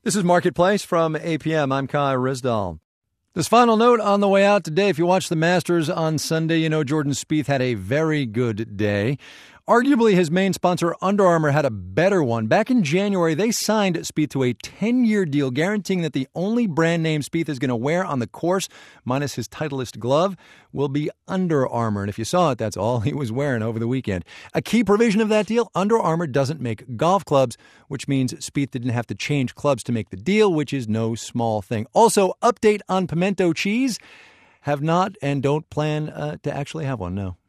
This is Marketplace from APM. I'm Kai Risdall. This final note on the way out today. If you watch the Masters on Sunday, you know Jordan Spieth had a very good day. Arguably, his main sponsor, Under Armour, had a better one. Back in January, they signed Spieth to a 10-year deal, guaranteeing that the only brand name Spieth is going to wear on the course, minus his Titleist glove, will be Under Armour. And if you saw it, that's all he was wearing over the weekend. A key provision of that deal, Under Armour doesn't make golf clubs, which means Spieth didn't have to change clubs to make the deal, which is no small thing. Also, update on pimento cheese. Have not and don't plan to actually have one, no.